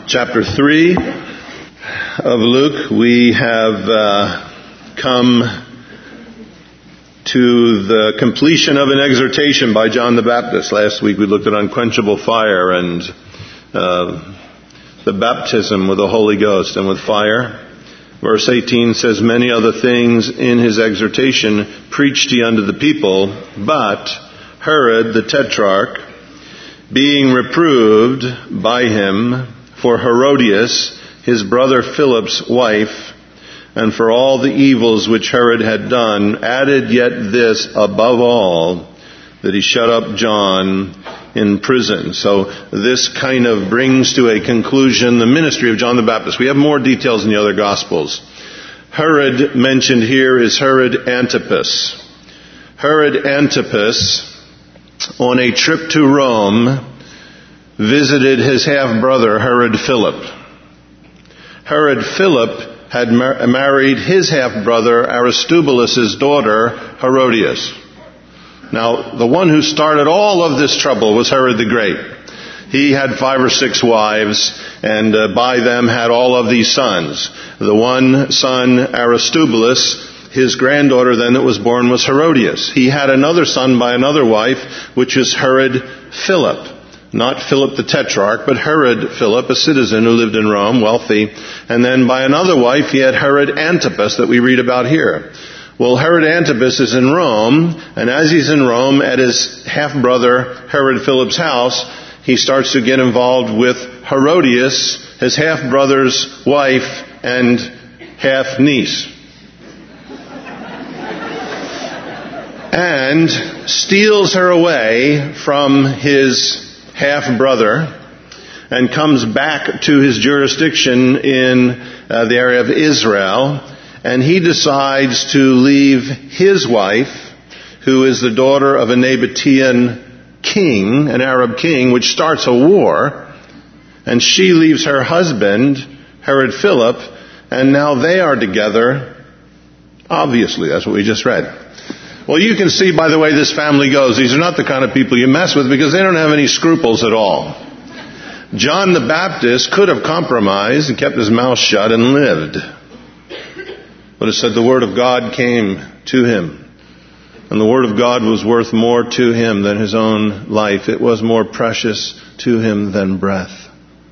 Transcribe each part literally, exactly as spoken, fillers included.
chapter three of Luke, we have uh, come to the completion of an exhortation by John the Baptist. Last week we looked at unquenchable fire and uh, the baptism with the Holy Ghost and with fire. Verse eighteen says, "Many other things in his exhortation preached he unto the people, but Herod the Tetrarch, being reproved by him for Herodias, his brother Philip's wife, and for all the evils which Herod had done, added yet this above all, that he shut up John in prison." So this kind of brings to a conclusion the ministry of John the Baptist. We have more details in the other Gospels. Herod mentioned here is Herod Antipas. Herod Antipas, on a trip to Rome, visited his half-brother Herod Philip. Herod Philip had mar- married his half-brother Aristobulus' daughter Herodias. Now, the one who started all of this trouble was Herod the Great. He had five or six wives, and uh, by them had all of these sons. The one son, Aristobulus, his granddaughter then that was born was Herodias. He had another son by another wife, which was Herod Philip. Not Philip the Tetrarch, but Herod Philip, a citizen who lived in Rome, wealthy. And then by another wife, he had Herod Antipas that we read about here. Well, Herod Antipas is in Rome, and as he's in Rome at his half-brother Herod Philip's house, he starts to get involved with Herodias, his half-brother's wife and half-niece. And steals her away from his half-brother and comes back to his jurisdiction in uh, the area of Israel, and he decides to leave his wife, who is the daughter of a Nabatean king, an Arab king, which starts a war, and she leaves her husband, Herod Philip, and now they are together. Obviously, that's what we just read. Well, you can see by the way this family goes, these are not the kind of people you mess with because they don't have any scruples at all. John the Baptist could have compromised and kept his mouth shut and lived. But it said the Word of God came to him. And the Word of God was worth more to him than his own life. It was more precious to him than breath.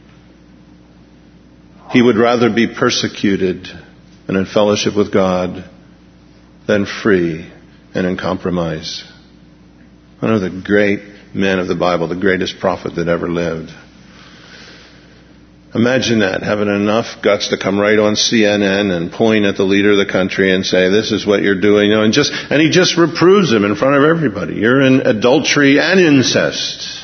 He would rather be persecuted and in fellowship with God than free and in compromise. One of the great men of the Bible, the greatest prophet that ever lived. Imagine that, having enough guts to come right on C N N and point at the leader of the country and say, "This is what you're doing," you know, and just and he just reproves him in front of everybody. You're in adultery and incest.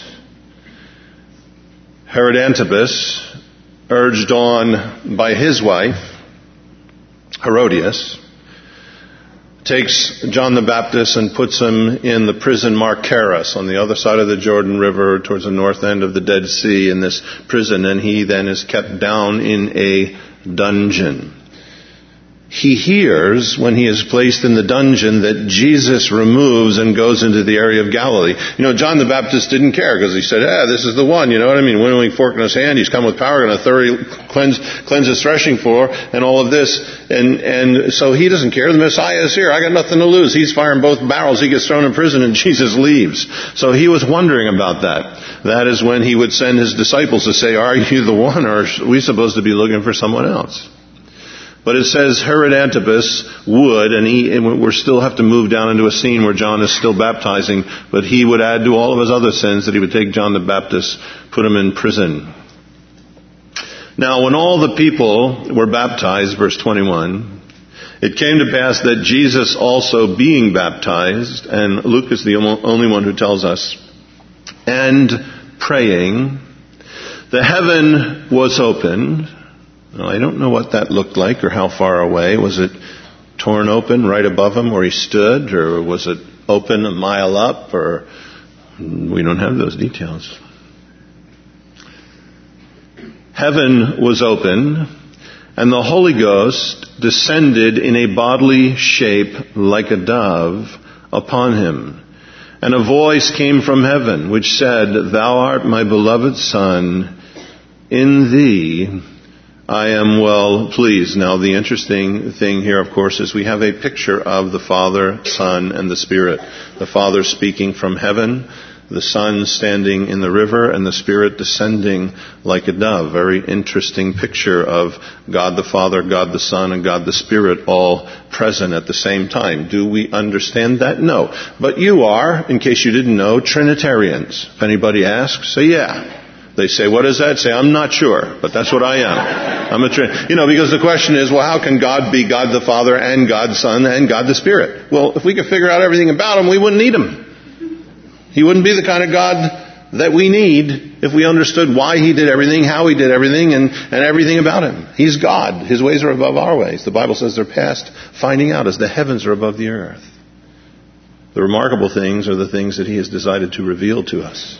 Herod Antipas, urged on by his wife, Herodias, takes John the Baptist and puts him in the prison Marcaris on the other side of the Jordan River towards the north end of the Dead Sea in this prison, and he then is kept down in a dungeon. He hears when he is placed in the dungeon that Jesus removes and goes into the area of Galilee. You know, John the Baptist didn't care because he said, "Ah, this is the one," you know what I mean? Winnowing fork in his hand, he's come with power and authority, cleanse, cleanse his threshing floor, and all of this. And, and so he doesn't care. The Messiah is here. I got nothing to lose. He's firing both barrels. He gets thrown in prison and Jesus leaves. So he was wondering about that. That is when he would send his disciples to say, "Are you the one, or are we supposed to be looking for someone else?" But it says Herod Antipas would, and he, and we still have to move down into a scene where John is still baptizing, but he would add to all of his other sins that he would take John the Baptist, put him in prison. Now, when all the people were baptized, verse twenty-one, it came to pass that Jesus also being baptized, and Luke is the only one who tells us, and praying, the heaven was opened. Now, I don't know what that looked like or how far away. Was it torn open right above him where he stood, or was it open a mile up, or we don't have those details. Heaven was open, and the Holy Ghost descended in a bodily shape like a dove upon him. And a voice came from heaven which said, "Thou art my beloved Son, in thee I am well pleased. Now, the interesting thing here, of course, is we have a picture of the Father, Son, and the Spirit. The Father speaking from heaven, the Son standing in the river, and the Spirit descending like a dove. Very interesting picture of God the Father, God the Son, and God the Spirit all present at the same time. Do we understand that? No. But you are, in case you didn't know, Trinitarians. If anybody asks, say yeah. They say, what does that say? I'm not sure, but that's what I am. I'm a Trin- You know, because the question is, well, how can God be God the Father and God the Son and God the Spirit? Well, if we could figure out everything about Him, we wouldn't need Him. He wouldn't be the kind of God that we need if we understood why He did everything, how He did everything, and, and everything about Him. He's God. His ways are above our ways. The Bible says they're past finding out as the heavens are above the earth. The remarkable things are the things that He has decided to reveal to us.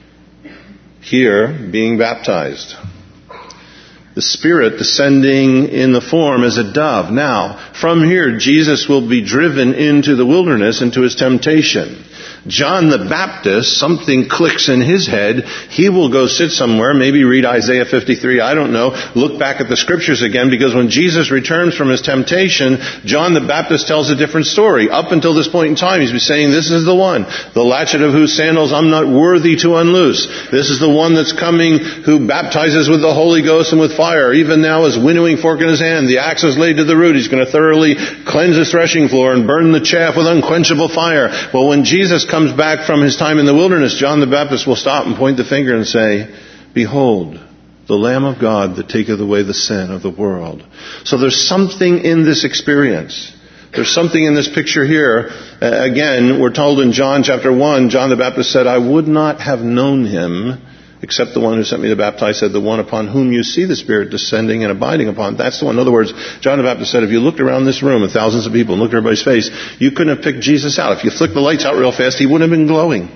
Here, being baptized. The Spirit descending in the form as a dove. Now, from here, Jesus will be driven into the wilderness, into His temptation. John the Baptist, something clicks in his head. He will go sit somewhere, maybe read Isaiah fifty-three, I don't know, look back at the Scriptures again, because when Jesus returns from His temptation, John the Baptist tells a different story. Up until this point in time, he's been saying, this is the one, the latchet of whose sandals I'm not worthy to unloose. This is the one that's coming who baptizes with the Holy Ghost and with fire. Even now, his winnowing fork in his hand, the axe is laid to the root. He's going to thoroughly cleanse his threshing floor and burn the chaff with unquenchable fire. Well, when Jesus comes comes back from his time in the wilderness, John the Baptist will stop and point the finger and say, behold, the Lamb of God that taketh away the sin of the world. So there's something in this experience. There's something in this picture here. Uh, again, we're told in John chapter one, John the Baptist said, I would not have known him except the one who sent me to baptize, said, the one upon whom you see the Spirit descending and abiding upon. That's the one. In other words, John the Baptist said, if you looked around this room and thousands of people and looked at everybody's face, you couldn't have picked Jesus out. If you flicked the lights out real fast, He wouldn't have been glowing.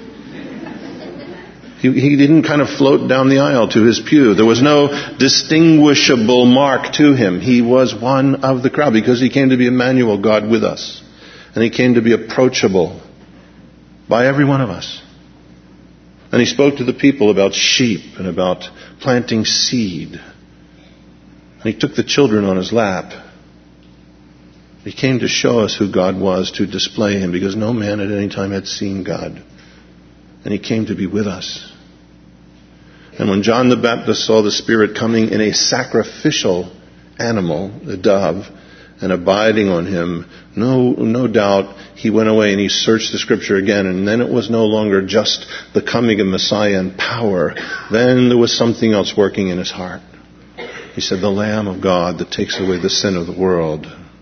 He, he didn't kind of float down the aisle to his pew. There was no distinguishable mark to Him. He was one of the crowd because He came to be Emmanuel, God with us. And He came to be approachable by every one of us. And He spoke to the people about sheep and about planting seed. And He took the children on His lap. He came to show us who God was, to display Him, because no man at any time had seen God. And He came to be with us. And when John the Baptist saw the Spirit coming in a sacrificial animal, a dove, and abiding on Him, no, no doubt he went away and he searched the Scripture again, and then it was no longer just the coming of Messiah in power. Then there was something else working in his heart. He said, the Lamb of God that takes away the sin of the world.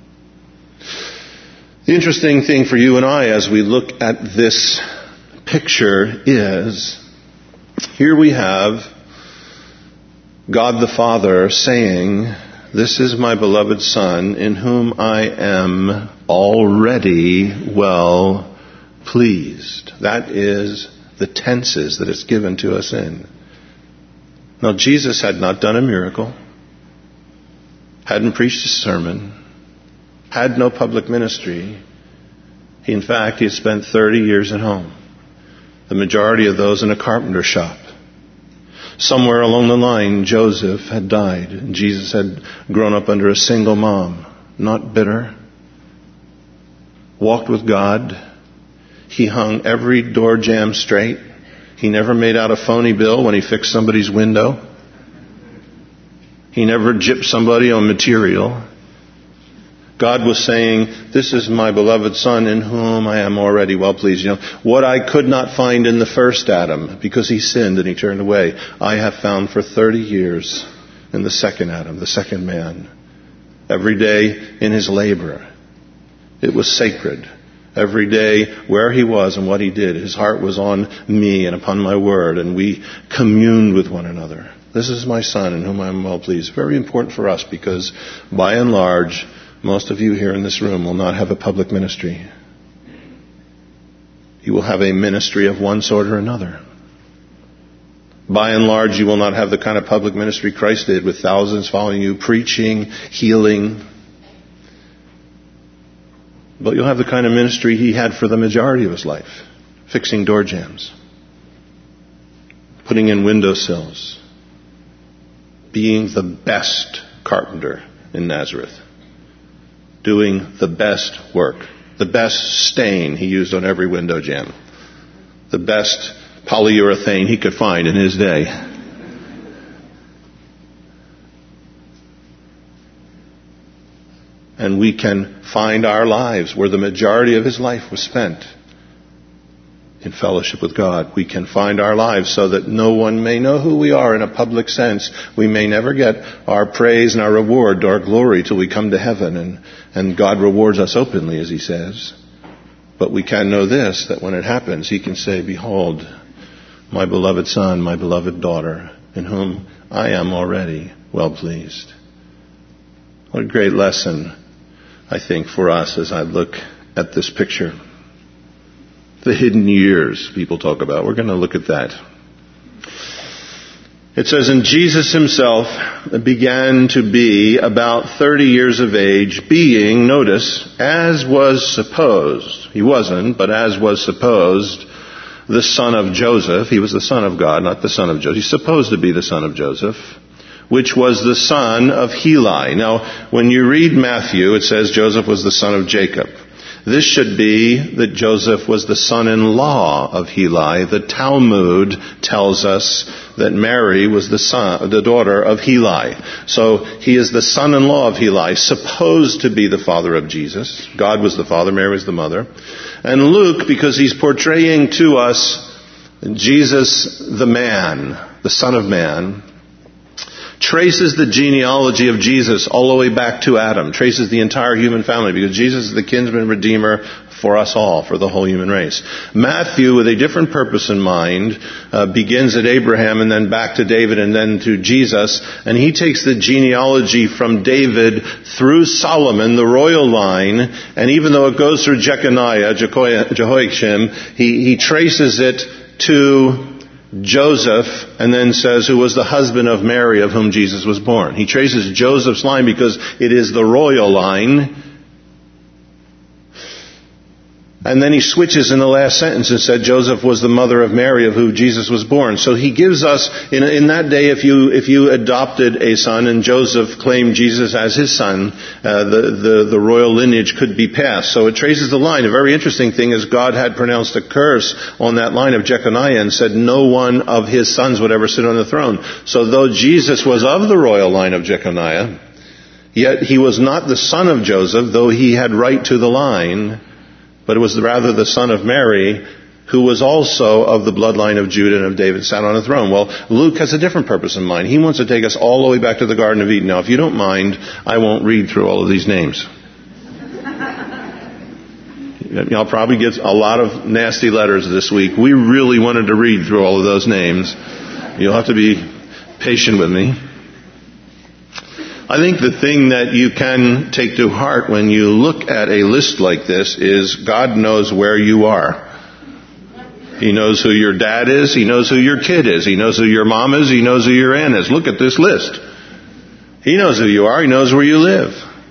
The interesting thing for you and I as we look at this picture is, here we have God the Father saying, this is my beloved Son, in whom I am already well pleased. That is the tenses that it's given to us in. Now, Jesus had not done a miracle, hadn't preached a sermon, had no public ministry. He, in fact, he had spent thirty years at home. The majority of those in a carpenter shop. Somewhere along the line, Joseph had died, and Jesus had grown up under a single mom, not bitter, walked with God. He hung every door jamb straight. He never made out a phony bill when he fixed somebody's window. He never gypped somebody on material. God was saying, this is my beloved Son in whom I am already well pleased. You know, what I could not find in the first Adam, because he sinned and he turned away, I have found for thirty years in the second Adam, the second man. Every day in his labor, it was sacred. Every day where he was and what he did, his heart was on me and upon my word, and we communed with one another. This is my Son in whom I am well pleased. Very important for us, because by and large, most of you here in this room will not have a public ministry. You will have a ministry of one sort or another. By and large, you will not have the kind of public ministry Christ did, with thousands following you, preaching, healing. But you'll have the kind of ministry he had for the majority of his life. Fixing door jambs. Putting in windowsills. being the best carpenter in Nazareth, doing the best work, the best stain he used on every window jamb, the best polyurethane he could find in his day. And we can find our lives where the majority of his life was spent in fellowship with God. We can find our lives so that no one may know who we are in a public sense. We may never get our praise and our reward, our glory, till we come to heaven and, and God rewards us openly, as he says. But we can know this, that when it happens, he can say, behold, my beloved son, my beloved daughter, in whom I am already well pleased. What a great lesson, I think, for us as I look at this picture. The hidden years people talk about. We're going to look at that. It says, and Jesus himself began to be about thirty years of age, being, notice, as was supposed. He wasn't, but as was supposed, the son of Joseph. He was the son of God, not the son of Joseph. He's supposed to be the son of Joseph, which was the son of Heli. Now, when you read Matthew, it says Joseph was the son of Jacob. This should be that Joseph was the son-in-law of Heli. The Talmud tells us that Mary was the son, the daughter of Heli. So he is the son-in-law of Heli, supposed to be the father of Jesus. God was the father, Mary was the mother. And Luke, because he's portraying to us Jesus the man, the Son of Man, traces the genealogy of Jesus all the way back to Adam, traces the entire human family, because Jesus is the kinsman redeemer for us all, for the whole human race. Matthew, with a different purpose in mind, uh, begins at Abraham and then back to David and then to Jesus, and he takes the genealogy from David through Solomon, the royal line, and even though it goes through Jeconiah, Jehoiakim, he, he traces it to Joseph, and then says, who was the husband of Mary, of whom Jesus was born. He traces Joseph's line because it is the royal line. And then he switches in the last sentence and said Joseph was the mother of Mary, of whom Jesus was born. So he gives us, in, in that day, if you if you adopted a son and Joseph claimed Jesus as his son, uh, the, the, the royal lineage could be passed. So it traces the line. A very interesting thing is God had pronounced a curse on that line of Jeconiah and said no one of his sons would ever sit on the throne. So though Jesus was of the royal line of Jeconiah, yet he was not the son of Joseph, though he had right to the line, but it was rather the son of Mary, who was also of the bloodline of Judah and of David, sat on a throne. Well, Luke has a different purpose in mind. He wants to take us all the way back to the Garden of Eden. Now, if you don't mind, I won't read through all of these names. I'll probably get a lot of nasty letters this week. We really wanted to read through all of those names. You'll have to be patient with me. I think the thing that you can take to heart when you look at a list like this is God knows where you are. He knows who your dad is. He knows who your kid is. He knows who your mom is. He knows who your aunt is. Look at this list. He knows who you are. He knows where you live.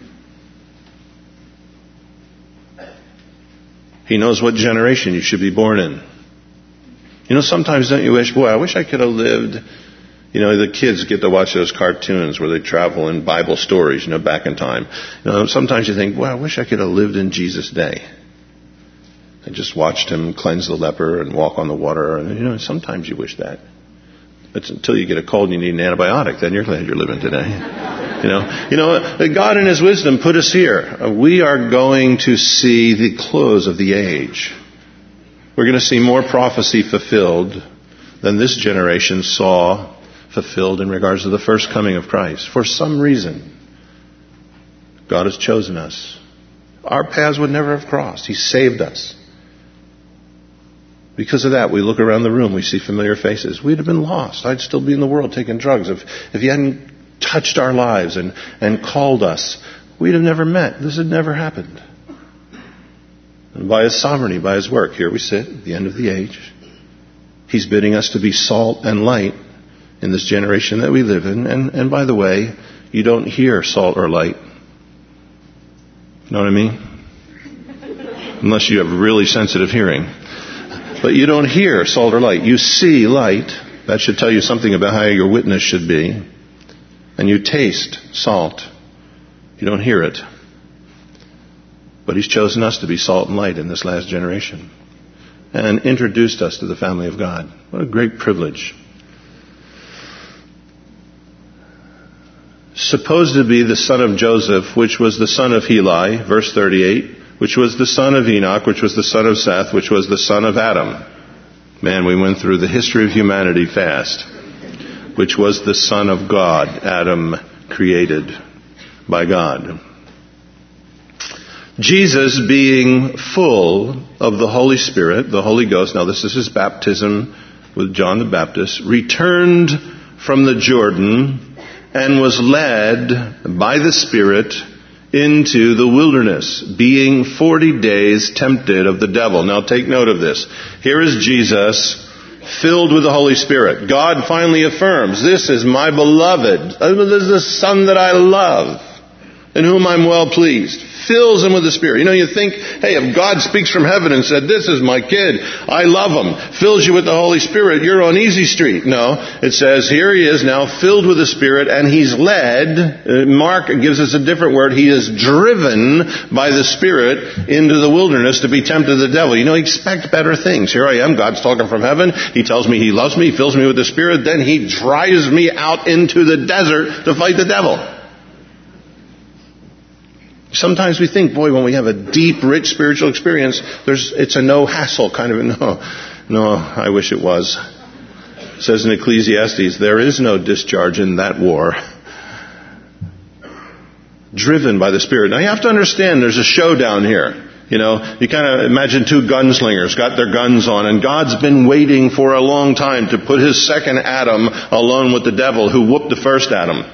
He knows what generation you should be born in. You know, sometimes don't you wish, boy, I wish I could have lived. You know, the kids get to watch those cartoons where they travel in Bible stories, you know, back in time. You know, sometimes you think, well, I wish I could have lived in Jesus' day. I just watched him cleanse the leper and walk on the water. And, you know, sometimes you wish that. It's until you get a cold and you need an antibiotic, then you're glad you're living today. You know, you know, God in his wisdom put us here. We are going to see the close of the age. We're going to see more prophecy fulfilled than this generation saw fulfilled in regards to the first coming of Christ. For some reason, God has chosen us. Our paths would never have crossed. He saved us. Because of that, we look around the room, we see familiar faces. We'd have been lost. I'd still be in the world taking drugs. If, if he hadn't touched our lives and, and called us, we'd have never met. This had never happened. And by his sovereignty, by his work, here we sit at the end of the age. He's bidding us to be salt and light in this generation that we live in. And, and by the way, you don't hear salt or light. You know what I mean? Unless you have really sensitive hearing. But you don't hear salt or light. You see light. That should tell you something about how your witness should be. And you taste salt. You don't hear it. But He's chosen us to be salt and light in this last generation. And introduced us to the family of God. What a great privilege. Supposed to be the son of Joseph, which was the son of Heli, verse thirty-eight, which was the son of Enoch, which was the son of Seth, which was the son of Adam. Man, we went through the history of humanity fast. Which was the son of God, Adam created by God. Jesus, being full of the Holy Spirit, the Holy Ghost, now this is His baptism with John the Baptist, returned from the Jordan and was led by the Spirit into the wilderness, being forty days tempted of the devil. Now take note of this. Here is Jesus, filled with the Holy Spirit. God finally affirms, this is my beloved. This is the Son that I love, in whom I'm well pleased. Fills him with the Spirit. You know, you think, hey, if God speaks from heaven and said, this is my kid, I love him, fills you with the Holy Spirit, you're on easy street. No, it says, here he is now filled with the Spirit, and he's led. Mark gives us a different word. He is driven by the Spirit into the wilderness to be tempted of the devil. You know, expect better things. Here I am, God's talking from heaven. He tells me He loves me, He fills me with the Spirit, then He drives me out into the desert to fight the devil. Sometimes we think, boy, when we have a deep, rich spiritual experience, there's it's a no-hassle kind of a no. No, I wish it was. It says in Ecclesiastes, there is no discharge in that war. Driven by the Spirit. Now you have to understand there's a showdown here. You know, you kind of imagine two gunslingers got their guns on, and God's been waiting for a long time to put His second Adam alone with the devil who whooped the first Adam.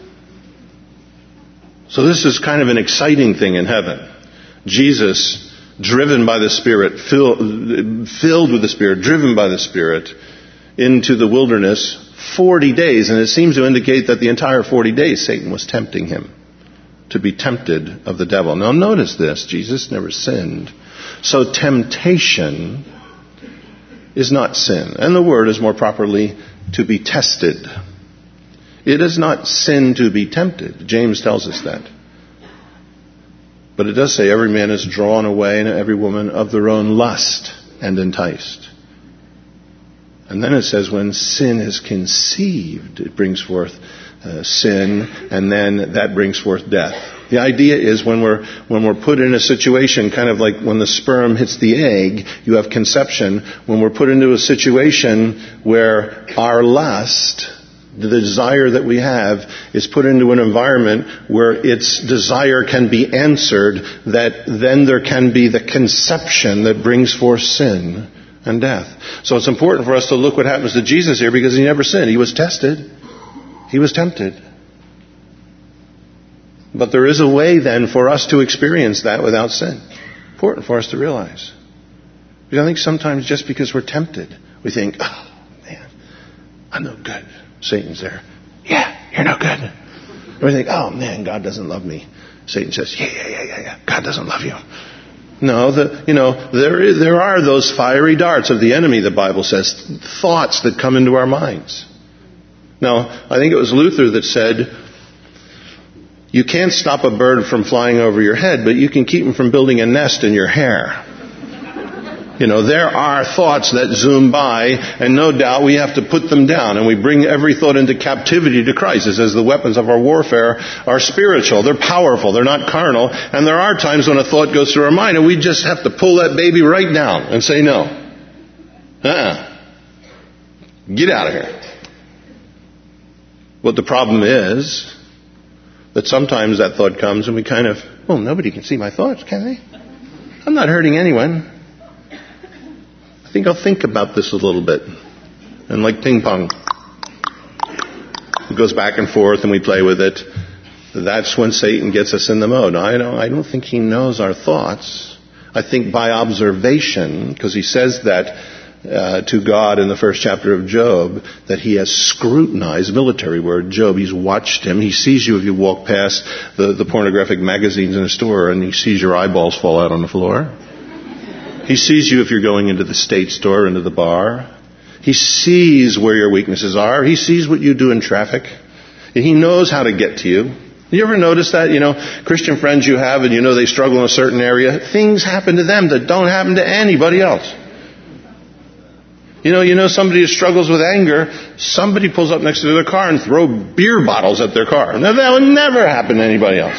So this is kind of an exciting thing in heaven. Jesus, driven by the Spirit, filled, filled with the Spirit, driven by the Spirit, into the wilderness forty days. And it seems to indicate that the entire forty days Satan was tempting Him to be tempted of the devil. Now notice this, Jesus never sinned. So temptation is not sin. And the word is more properly to be tested. It is not sin to be tempted. James tells us that. But it does say every man is drawn away and every woman of their own lust and enticed. And then it says when sin is conceived, it brings forth uh, sin, and then that brings forth death. The idea is when we're when we're put in a situation, kind of like when the sperm hits the egg, you have conception. When we're put into a situation where our lust, the desire that we have, is put into an environment where its desire can be answered, that then there can be the conception that brings forth sin and death. So it's important for us to look what happens to Jesus here, because He never sinned. He was tested. He was tempted. But there is a way then for us to experience that without sin. Important for us to realize. Because I think sometimes just because we're tempted, we think, oh man, I'm no good. Satan's there. Yeah, you're no good. Or we think, oh man, God doesn't love me. Satan says, yeah, yeah, yeah, yeah, yeah. God doesn't love you. No, the, you know, there is, there are those fiery darts of the enemy, the Bible says, thoughts that come into our minds. Now, I think it was Luther that said, you can't stop a bird from flying over your head, but you can keep him from building a nest in your hair. You know, there are thoughts that zoom by, and no doubt we have to put them down, and we bring every thought into captivity to Christ. It says the weapons of our warfare are spiritual. They're powerful. They're not carnal. And there are times when a thought goes through our mind, and we just have to pull that baby right down and say no. Uh-uh. Get out of here. What the problem is, that sometimes that thought comes and we kind of, well, nobody can see my thoughts, can they? I'm not hurting anyone. I think I'll think about this a little bit. And like ping pong, it goes back and forth and we play with it. That's when Satan gets us in the mode. I don't, I don't think he knows our thoughts. I think by observation, because he says that uh, to God in the first chapter of Job, that he has scrutinized, military word, Job. He's watched him. He sees you if you walk past the, the pornographic magazines in a store, and he sees your eyeballs fall out on the floor. He sees you if you're going into the state store, into the bar. He sees where your weaknesses are. He sees what you do in traffic. He knows how to get to you. You ever notice that? You know, Christian friends you have and you know they struggle in a certain area, things happen to them that don't happen to anybody else. You know, you know somebody who struggles with anger, somebody pulls up next to their car and throw beer bottles at their car. Now that would never happen to anybody else.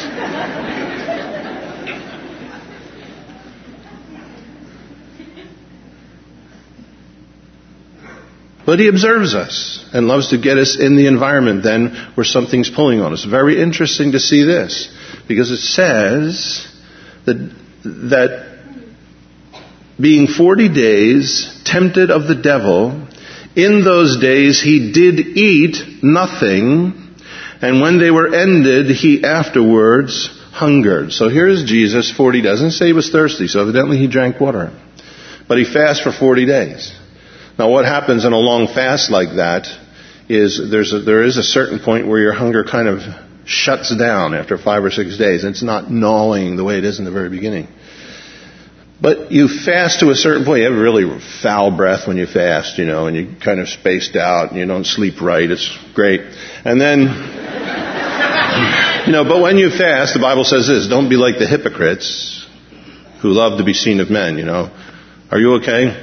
But he observes us and loves to get us in the environment then where something's pulling on us. Very interesting to see this, because it says that, that being forty days tempted of the devil, in those days he did eat nothing, and when they were ended, he afterwards hungered. So here's Jesus, forty days. Doesn't say he was thirsty, so evidently he drank water. But he fasted for forty days. Now what happens in a long fast like that is there's a, there is a certain point where your hunger kind of shuts down after five or six days. It's not gnawing the way it is in the very beginning. But you fast to a certain point. You have really foul breath when you fast, you know, and you're kind of spaced out and you don't sleep right. It's great. And then, you know, but when you fast, the Bible says this, don't be like the hypocrites who love to be seen of men, you know. Are you okay?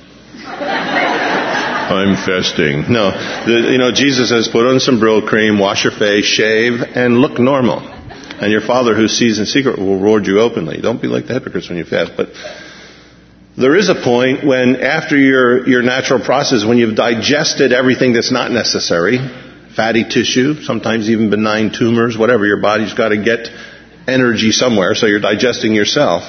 I'm fasting. No, the, you know, Jesus says, put on some Brill cream, wash your face, shave, and look normal. And your Father who sees in secret will reward you openly. Don't be like the hypocrites when you fast. But there is a point when after your, your natural process, when you've digested everything that's not necessary, fatty tissue, sometimes even benign tumors, whatever, your body's got to get energy somewhere, so you're digesting yourself.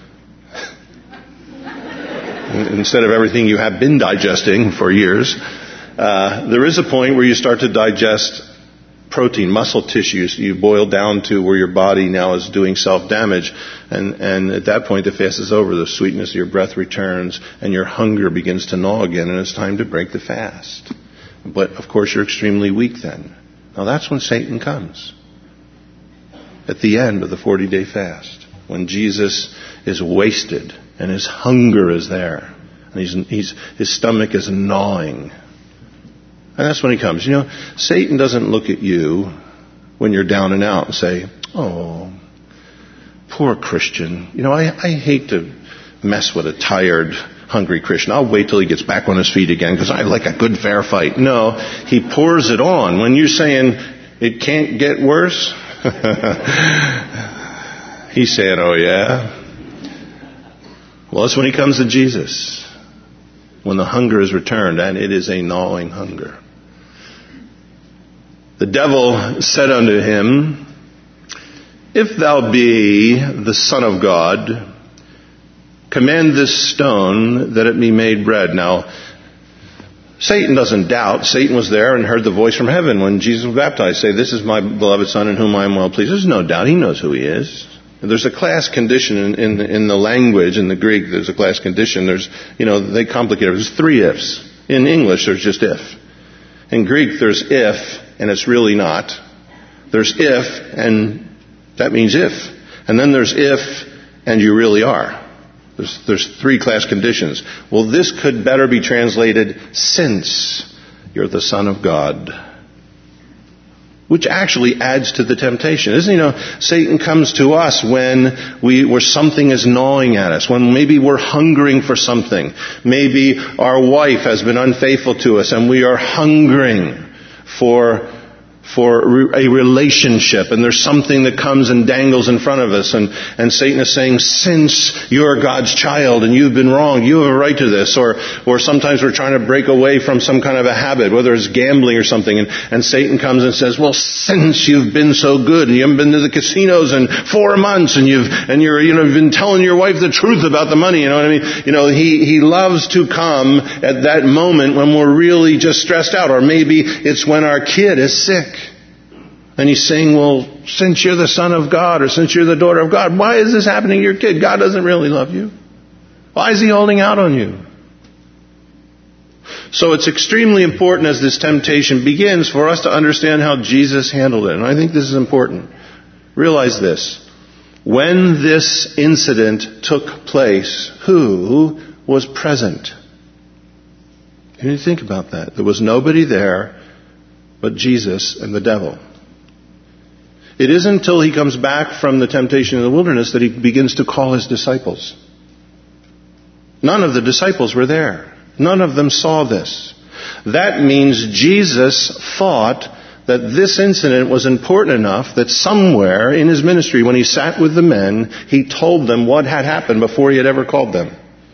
Instead of everything you have been digesting for years, uh, there is a point where you start to digest protein, muscle tissues. You boil down to where your body now is doing self-damage. And, and at that point, the fast is over. The sweetness of your breath returns and your hunger begins to gnaw again, and it's time to break the fast. But, of course, you're extremely weak then. Now, that's when Satan comes. At the end of the forty-day fast, when Jesus is wasted and his hunger is there, and he's, he's, his stomach is gnawing. And that's when he comes. You know, Satan doesn't look at you when you're down and out and say, oh, poor Christian. You know, I, I hate to mess with a tired, hungry Christian. I'll wait till he gets back on his feet again because I like a good fair fight. No, he pours it on. When you're saying it can't get worse, he's saying, oh yeah? Well, that's when he comes to Jesus. When the hunger is returned, and it is a gnawing hunger. The devil said unto him, if thou be the Son of God, command this stone that it be made bread. Now, Satan doesn't doubt. Satan was there and heard the voice from heaven when Jesus was baptized say, this is my beloved Son in whom I am well pleased. There's no doubt. He knows who he is. There's a class condition in, in, in the language, in the Greek, there's a class condition. There's, you know, they complicate it. There's three ifs. In English, there's just if. In Greek, there's if, and it's really not. There's if, and that means if. And then there's if, and you really are. There's, there's three class conditions. Well, this could better be translated, since you're the Son of God. Which actually adds to the temptation. Isn't, you know, Satan comes to us when we, where something is gnawing at us, when maybe we're hungering for something. Maybe our wife has been unfaithful to us and we are hungering for for a relationship, and there's something that comes and dangles in front of us, and, and Satan is saying, since you're God's child and you've been wronged, you have a right to this. Or or sometimes we're trying to break away from some kind of a habit, whether it's gambling or something, and, and Satan comes and says, well, since you've been so good and you haven't been to the casinos in four months and you've and you're you know you've been telling your wife the truth about the money, you know what I mean? You know, he, he loves to come at that moment when we're really just stressed out, or maybe it's when our kid is sick. And he's saying, well, since you're the Son of God, or since you're the daughter of God, why is this happening to your kid? God doesn't really love you. Why is he holding out on you? So it's extremely important as this temptation begins for us to understand how Jesus handled it. And I think this is important. Realize this. When this incident took place, who was present? You need to think about that. There was nobody there but Jesus and the devil. It isn't until he comes back from the temptation in the wilderness that he begins to call his disciples. None of the disciples were there. None of them saw this. That means Jesus thought that this incident was important enough that somewhere in his ministry, when he sat with the men, he told them what had happened before he had ever called them.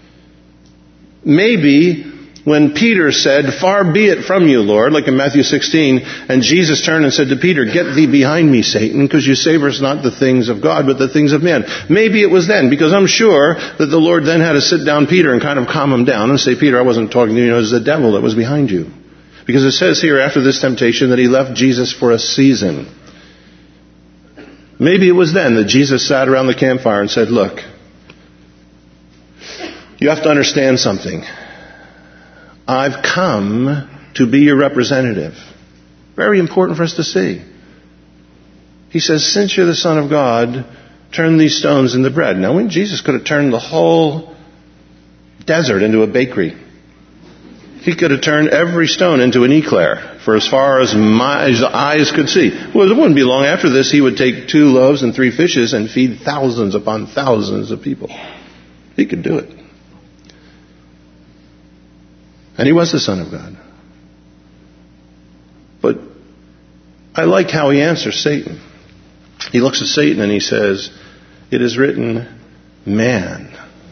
Maybe when Peter said, "Far be it from you, Lord," like in Matthew sixteen, and Jesus turned and said to Peter, "Get thee behind me, Satan, because you savor us not the things of God, but the things of men." Maybe it was then, because I'm sure that the Lord then had to sit down Peter and kind of calm him down and say, "Peter, I wasn't talking to you, it was the devil that was behind you." Because it says here after this temptation that he left Jesus for a season. Maybe it was then that Jesus sat around the campfire and said, "Look, you have to understand something. I've come to be your representative." Very important for us to see. He says, "Since you're the Son of God, turn these stones into bread." Now, when Jesus could have turned the whole desert into a bakery. He could have turned every stone into an eclair for as far as my his eyes could see. Well, it wouldn't be long after this he would take two loaves and three fishes and feed thousands upon thousands of people. He could do it. And he was the Son of God. But I like how he answers Satan. He looks at Satan and he says, "It is written, man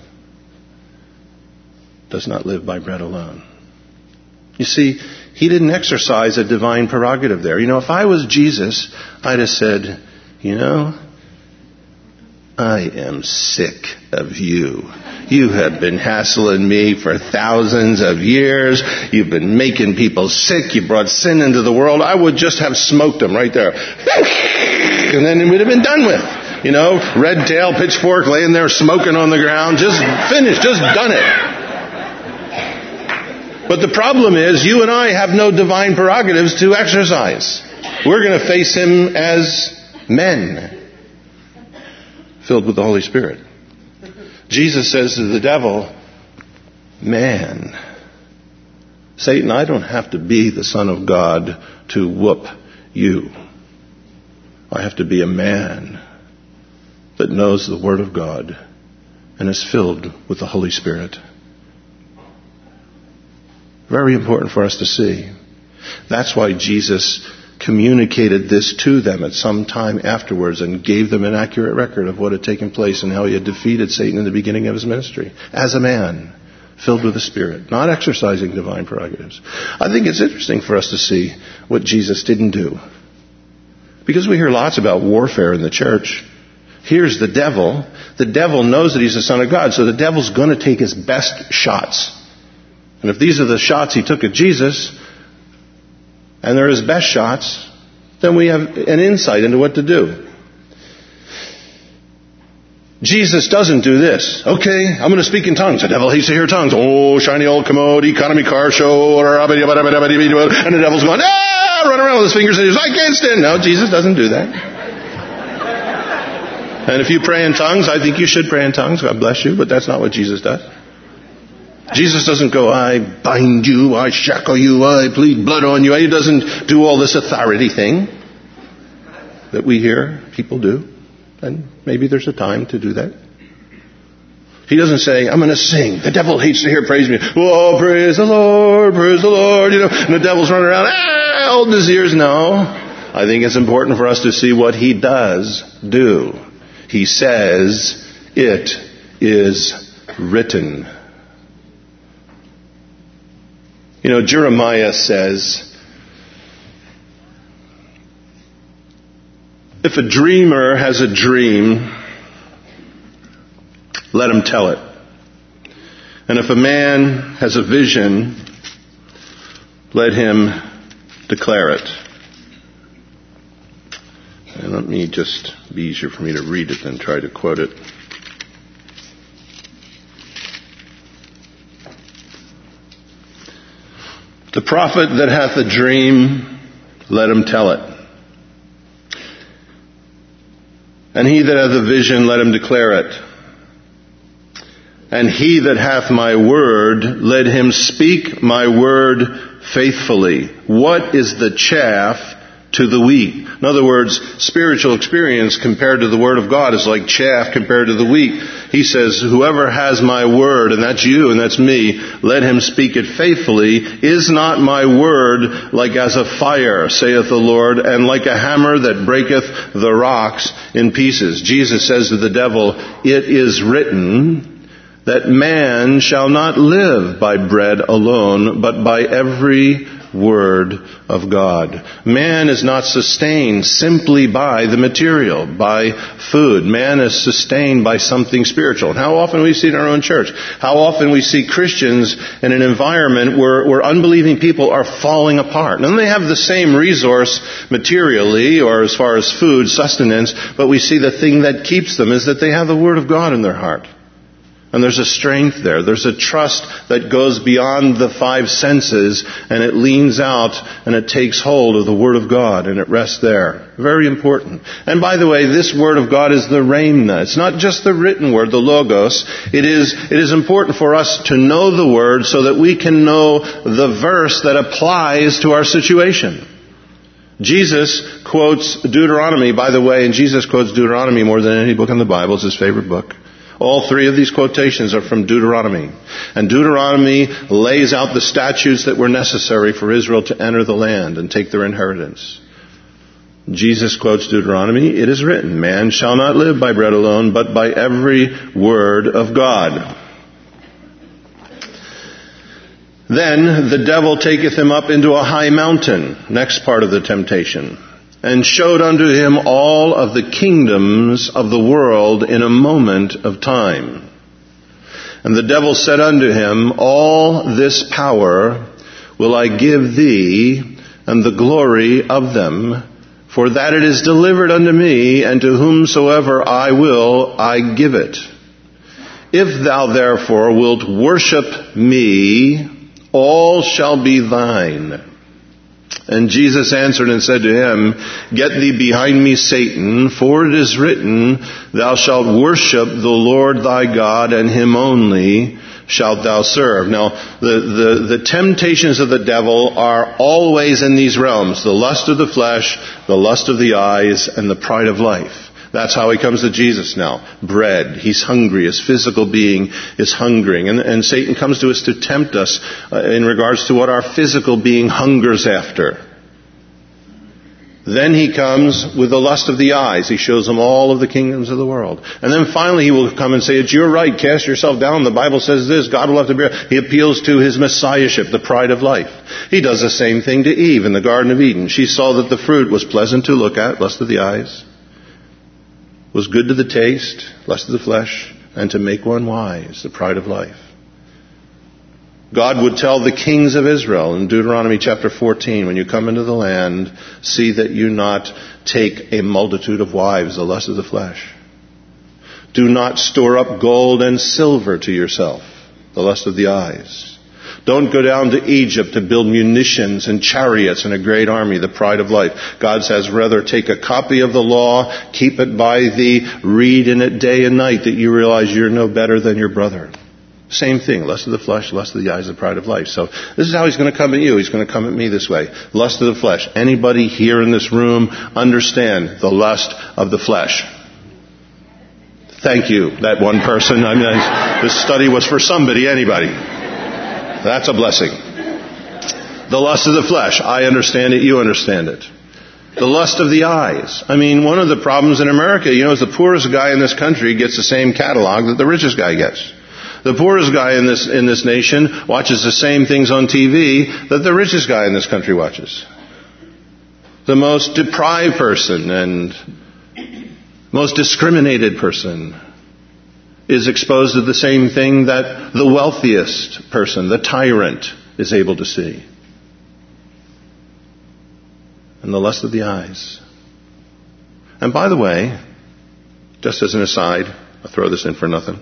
does not live by bread alone." You see, he didn't exercise a divine prerogative there. You know, if I was Jesus, I'd have said, "You know, I am sick of you. You have been hassling me for thousands of years. You've been making people sick. You brought sin into the world. I would just have smoked them right there. And then it would have been done with. You know, red tail, pitchfork, laying there smoking on the ground. Just finished. Just done it. But the problem is, you and I have no divine prerogatives to exercise. We're going to face him as men, filled with the Holy Spirit. Jesus says to the devil, "Man, Satan, I don't have to be the Son of God to whoop you. I have to be a man that knows the Word of God and is filled with the Holy Spirit." Very important for us to see. That's why Jesus communicated this to them at some time afterwards and gave them an accurate record of what had taken place and how he had defeated Satan in the beginning of his ministry. As a man, filled with the Spirit, not exercising divine prerogatives. I think it's interesting for us to see what Jesus didn't do. Because we hear lots about warfare in the church. Here's the devil. The devil knows that he's the Son of God, so the devil's going to take his best shots. And if these are the shots he took at Jesus, and they're his best shots, then we have an insight into what to do. Jesus doesn't do this. "Okay, I'm going to speak in tongues." The devil hates to hear tongues. Oh, shiny old commode, economy car show, and the devil's going, "Ah!" run around with his fingers and he's, "I can't stand." No, Jesus doesn't do that. And if you pray in tongues, I think you should pray in tongues. God bless you, but that's not what Jesus does. Jesus doesn't go, "I bind you, I shackle you, I plead blood on you." He doesn't do all this authority thing that we hear people do. And maybe there's a time to do that. He doesn't say, "I'm going to sing. The devil hates to hear praise music. Oh, praise the Lord, praise the Lord." You know, and the devil's running around, ah, holding his ears. No. I think it's important for us to see what he does do. He says, "It is written." You know, Jeremiah says, if a dreamer has a dream, let him tell it. And if a man has a vision, let him declare it. And let me just be easier for me to read it than try to quote it. The prophet that hath a dream, let him tell it. And he that hath a vision, let him declare it. And he that hath my word, let him speak my word faithfully. What is the chaff to the wheat. In other words, spiritual experience compared to the Word of God is like chaff compared to the wheat. He says, whoever has my word, and that's you and that's me, let him speak it faithfully. Is not my word like as a fire, saith the Lord, and like a hammer that breaketh the rocks in pieces? Jesus says to the devil, it is written that man shall not live by bread alone, but by every word of God. Man is not sustained simply by the material, by food. Man is sustained by something spiritual. And how often we see it in our own church? How often we see Christians in an environment where, where unbelieving people are falling apart. And they have the same resource materially or as far as food, sustenance, but we see the thing that keeps them is that they have the Word of God in their heart. And there's a strength there. There's a trust that goes beyond the five senses, and it leans out and it takes hold of the Word of God, and it rests there. Very important. And by the way, this Word of God is the rhema. It's not just the written Word, the Logos. It is, it is important for us to know the Word so that we can know the verse that applies to our situation. Jesus quotes Deuteronomy, by the way, and Jesus quotes Deuteronomy more than any book in the Bible. It's his favorite book. All three of these quotations are from Deuteronomy. And Deuteronomy lays out the statutes that were necessary for Israel to enter the land and take their inheritance. Jesus quotes Deuteronomy, it is written, man shall not live by bread alone, but by every word of God. Then the devil taketh him up into a high mountain, next part of the temptation, and showed unto him all of the kingdoms of the world in a moment of time. And the devil said unto him, all this power will I give thee, and the glory of them, for that it is delivered unto me, and to whomsoever I will, I give it. If thou therefore wilt worship me, all shall be thine. And Jesus answered and said to him, get thee behind me, Satan, for it is written, thou shalt worship the Lord thy God, and him only shalt thou serve. Now, the, the, the temptations of the devil are always in these realms. The lust of the flesh, the lust of the eyes, and the pride of life. That's how he comes to Jesus now. Bread. He's hungry. His physical being is hungering. And, and Satan comes to us to tempt us uh, in regards to what our physical being hungers after. Then he comes with the lust of the eyes. He shows them all of the kingdoms of the world. And then finally he will come and say, it's your right. Cast yourself down. The Bible says this. God will have to bear. He appeals to his messiahship, the pride of life. He does the same thing to Eve in the Garden of Eden. She saw that the fruit was pleasant to look at, lust of the eyes, was good to the taste, lust of the flesh, and to make one wise, the pride of life. God would tell the kings of Israel in Deuteronomy chapter fourteen, when you come into the land, see that you not take a multitude of wives, the lust of the flesh. Do not store up gold and silver to yourself, the lust of the eyes. Don't go down to Egypt to build munitions and chariots and a great army, the pride of life. God says, rather take a copy of the law, keep it by thee, read in it day and night, that you realize you're no better than your brother. Same thing, lust of the flesh, lust of the eyes, the pride of life. So this is how he's going to come at you. He's going to come at me this way. Lust of the flesh. Anybody here in this room understand the lust of the flesh? Thank you, that one person. I mean, this study was for somebody, anybody. That's a blessing. The lust of the flesh. I understand it. You understand it. The lust of the eyes. I mean, one of the problems in America, you know, is the poorest guy in this country gets the same catalog that the richest guy gets. The poorest guy in this, in this nation watches the same things on T V that the richest guy in this country watches. The most deprived person and most discriminated person is exposed to the same thing that the wealthiest person, the tyrant, is able to see. And the lust of the eyes. And by the way, just as an aside, I'll throw this in for nothing.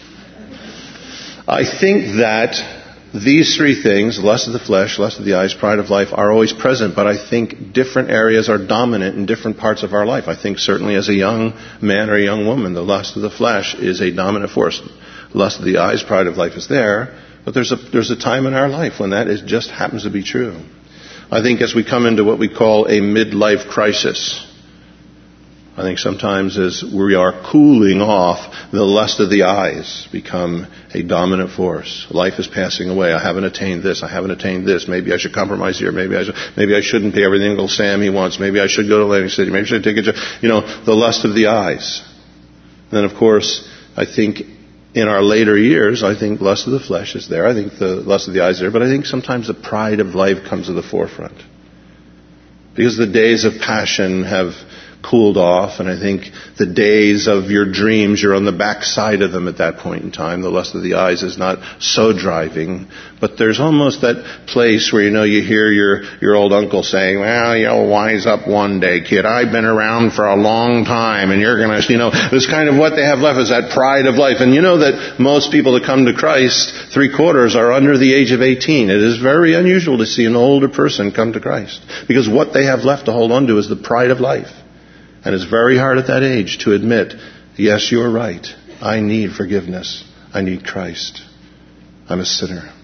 I think that these three things, lust of the flesh, lust of the eyes, pride of life, are always present, but I think different areas are dominant in different parts of our life. I think certainly as a young man or a young woman, the lust of the flesh is a dominant force. Lust of the eyes, pride of life is there, but there's a, there's a time in our life when that is just happens to be true. I think as we come into what we call a midlife crisis, I think sometimes as we are cooling off, the lust of the eyes become a dominant force. Life is passing away. I haven't attained this. I haven't attained this. Maybe I should compromise here. Maybe I should, maybe I shouldn't pay everything Uncle Sam he wants. Maybe I should go to Atlantic City. Maybe I should take a job. You know, the lust of the eyes. Then, of course, I think in our later years, I think lust of the flesh is there. I think the lust of the eyes is there. But I think sometimes the pride of life comes to the forefront. Because the days of passion have cooled off, and I think the days of your dreams, you're on the backside of them at that point in time. The lust of the eyes is not so driving, but there's almost that place where, you know, you hear your, your old uncle saying, well, you'll wise up one day, kid. I've been around for a long time, and you're gonna, you know, this kind of what they have left is that pride of life. And you know that most people that come to Christ, three quarters are under the age of eighteen. It is very unusual to see an older person come to Christ, because what they have left to hold on to is the pride of life. And it's very hard at that age to admit, yes, you're right. I need forgiveness. I need Christ. I'm a sinner.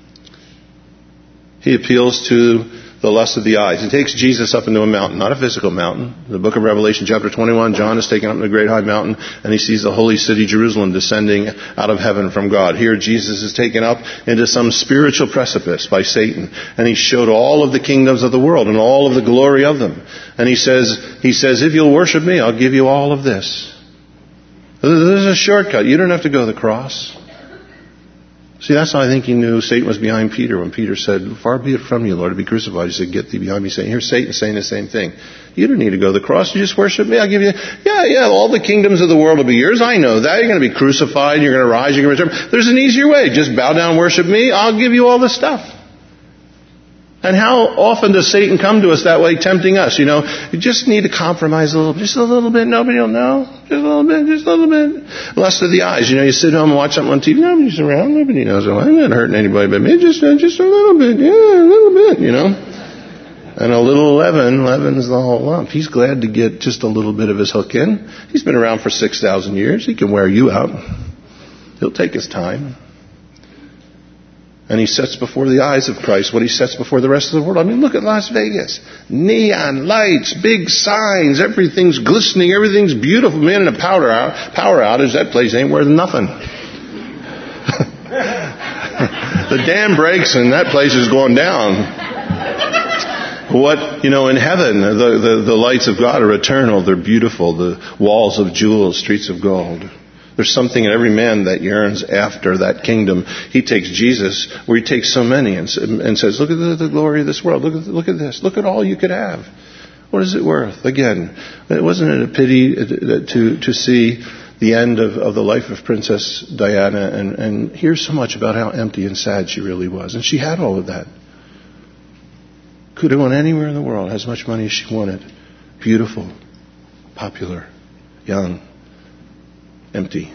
He appeals to the lust of the eyes. He takes Jesus up into a mountain, not a physical mountain. In the book of Revelation, chapter twenty-one, John is taken up in a great high mountain, and he sees the holy city, Jerusalem, descending out of heaven from God. Here, Jesus is taken up into some spiritual precipice by Satan, and he showed all of the kingdoms of the world and all of the glory of them. And he says, he says, if you'll worship me, I'll give you all of this. There's a shortcut. You don't have to go to the cross. See, that's how I think he knew Satan was behind Peter when Peter said, far be it from you, Lord, to be crucified. He said, get thee behind me, Satan. Here's Satan saying the same thing. You don't need to go to the cross. You just worship me. I'll give you, yeah, yeah, all the kingdoms of the world will be yours. I know that. You're going to be crucified. You're going to rise. You're going to return. There's an easier way. Just bow down and worship me. I'll give you all the stuff. And how often does Satan come to us that way, tempting us? You know, you just need to compromise a little, just a little bit. Nobody will know. Just a little bit, just a little bit. Lust of the eyes. You know, you sit home and watch something on T V. Nobody's around. Nobody knows. Oh, I'm not hurting anybody but me. Just, just a little bit. Yeah, a little bit, you know. And a little leaven, leavens the whole lump. He's glad to get just a little bit of his hook in. He's been around for six thousand years. He can wear you out. He'll take his time. And he sets before the eyes of Christ what he sets before the rest of the world. I mean, look at Las Vegas. Neon lights, big signs, everything's glistening, everything's beautiful. Man, in a power, out, power outage, that place ain't worth nothing. The dam breaks and that place is going down. What, you know, in heaven, the, the, the lights of God are eternal. They're beautiful. The walls of jewels, streets of gold. There's something in every man that yearns after that kingdom. He takes Jesus, where he takes so many, and, and says, look at the, the glory of this world. Look at, look at this. Look at all you could have. What is it worth? Again, wasn't it a pity to, to see the end of, of the life of Princess Diana and, and hear so much about how empty and sad she really was? And she had all of that. Could have gone anywhere in the world, has as much money as she wanted. Beautiful, popular, young. Empty.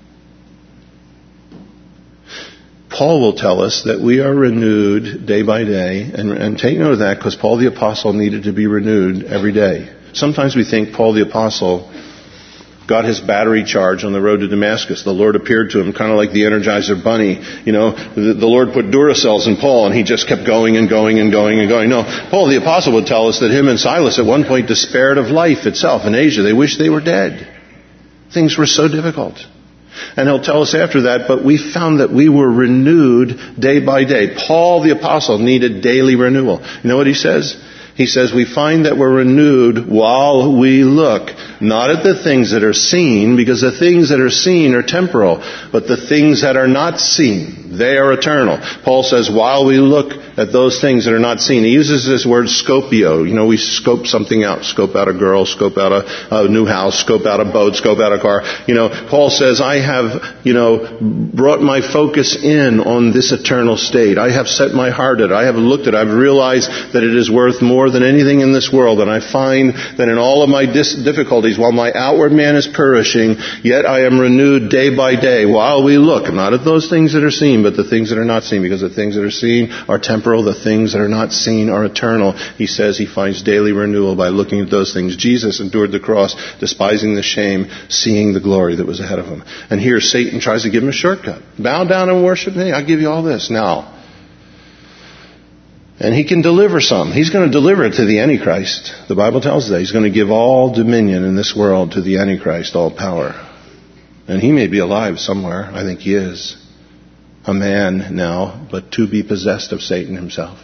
Paul will tell us that we are renewed day by day, and, and take note of that because Paul the Apostle needed to be renewed every day. Sometimes we think Paul the Apostle got his battery charge on the road to Damascus. The Lord appeared to him kind of like the Energizer Bunny. You know, the, the Lord put Duracells in Paul and he just kept going and going and going and going. No, Paul the Apostle would tell us that him and Silas at one point despaired of life itself in Asia. They wished they were dead. Things were so difficult. And he'll tell us after that, but we found that we were renewed day by day. Paul the Apostle needed daily renewal. You know what he says? He says, we find that we're renewed while we look, not at the things that are seen, because the things that are seen are temporal, but the things that are not seen, they are eternal. Paul says, while we look at those things that are not seen. He uses this word scopio. You know, we scope something out. Scope out a girl, scope out a, a new house, scope out a boat, scope out a car. You know, Paul says, I have, you know, brought my focus in on this eternal state. I have set my heart at it. I have looked at it. I've realized that it is worth more than anything in this world. And I find that in all of my dis- difficulties, while my outward man is perishing, yet I am renewed day by day while we look, not at those things that are seen, but the things that are not seen, because the things that are seen are temporal. The things that are not seen are eternal. He says he finds daily renewal by looking at those things. Jesus endured the cross, despising the shame, seeing the glory that was ahead of him. And here Satan tries to give him a shortcut. Bow down and worship me. I'll give you all this now. And he can deliver some. He's going to deliver it to the Antichrist. The Bible tells us that. He's going to give all dominion in this world to the Antichrist, all power. And he may be alive somewhere. I think he is. A man now, but to be possessed of Satan himself.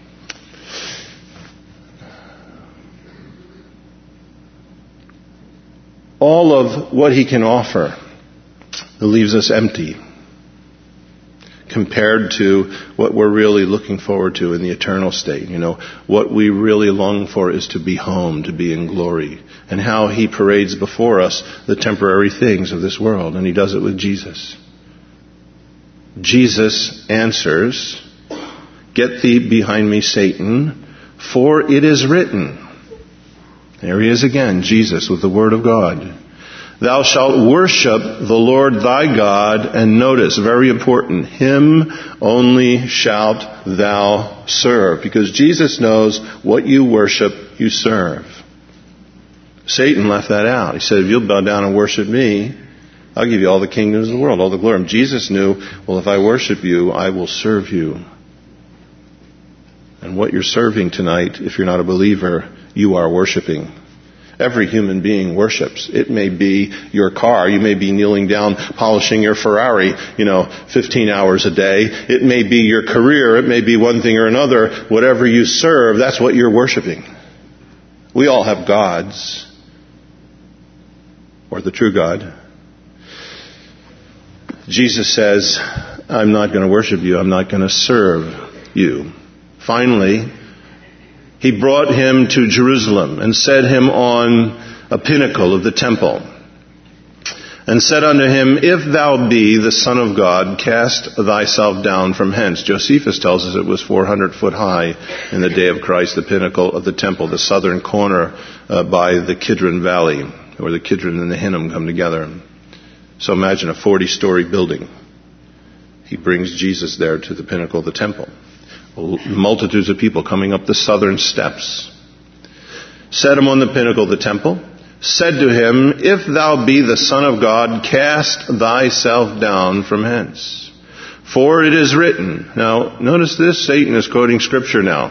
All of what he can offer leaves us empty compared to what we're really looking forward to in the eternal state. You know, what we really long for is to be home, to be in glory. And how he parades before us the temporary things of this world. And he does it with Jesus. Jesus answers, "Get thee behind me, Satan, for it is written." There he is again, Jesus with the Word of God. "Thou shalt worship the Lord thy God," and notice, very important, "him only shalt thou serve." Because Jesus knows what you worship, you serve. Satan left that out. He said, if you'll bow down and worship me, I'll give you all the kingdoms of the world, all the glory. And Jesus knew, well, if I worship you, I will serve you. And what you're serving tonight, if you're not a believer, you are worshiping. Every human being worships. It may be your car. You may be kneeling down, polishing your Ferrari, you know, fifteen hours a day. It may be your career. It may be one thing or another. Whatever you serve, that's what you're worshiping. We all have gods. Or the true God. Jesus says, I'm not going to worship you. I'm not going to serve you. Finally, he brought him to Jerusalem and set him on a pinnacle of the temple and said unto him, if thou be the Son of God, cast thyself down from hence. Josephus tells us it was four hundred foot high in the day of Christ, the pinnacle of the temple, the southern corner uh, by the Kidron Valley, where the Kidron and the Hinnom come together. So imagine a forty-story building. He brings Jesus there to the pinnacle of the temple. Multitudes of people coming up the southern steps. Set him on the pinnacle of the temple. Said to him, if thou be the Son of God, cast thyself down from hence. For it is written. Now, notice this. Satan is quoting Scripture now.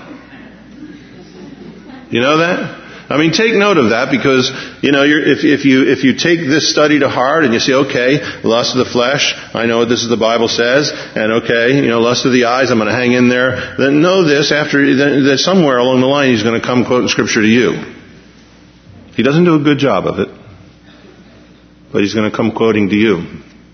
You know that? I mean, take note of that because, you know, you're, if, if you if you take this study to heart and you say, okay, lust of the flesh, I know what this is the Bible says, and okay, you know, lust of the eyes, I'm going to hang in there. Then know this, after that somewhere along the line he's going to come quoting Scripture to you. He doesn't do a good job of it, but he's going to come quoting to you.